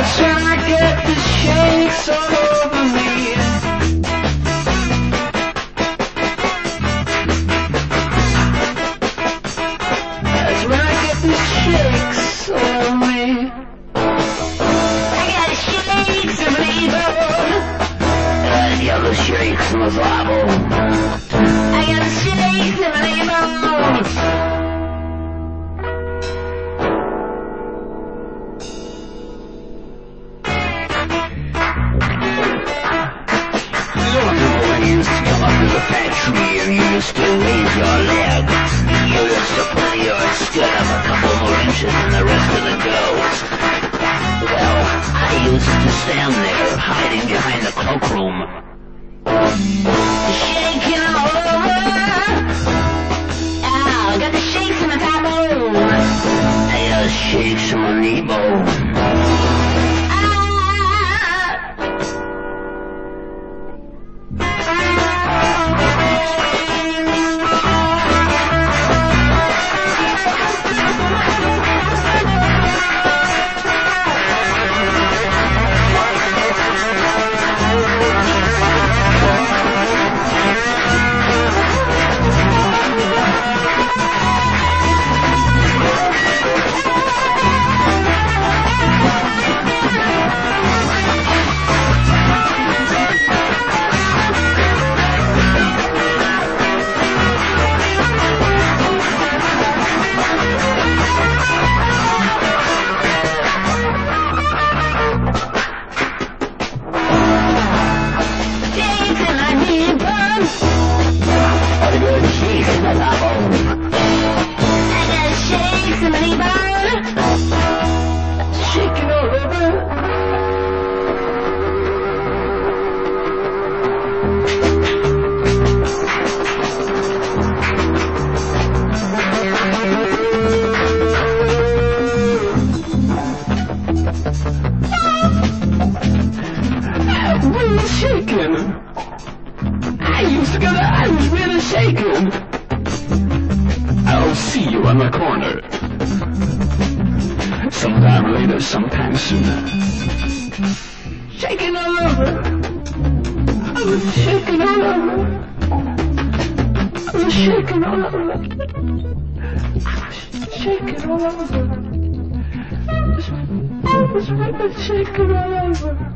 That's when I get the shakes all over me. That's when I get the shakes all over me. I got the shakes of an I got the shakes of a Bible. I got the shakes of an you used to wave your leg. You used to pull your skirt up a couple more inches than the rest of the girls. Well, I used to stand there, hiding behind the cloakroom. Shaking all over. Oh, got the shakes in the top room. I got shakes in my knee bone. I was really shaking. I'll see you on the corner. Sometime later, sometime sooner. Shaking all over. I was shaking all over. I was shaking all over. I was shaking all over. I was really shaking all over.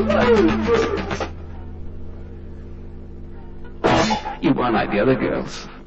You weren't like the other girls.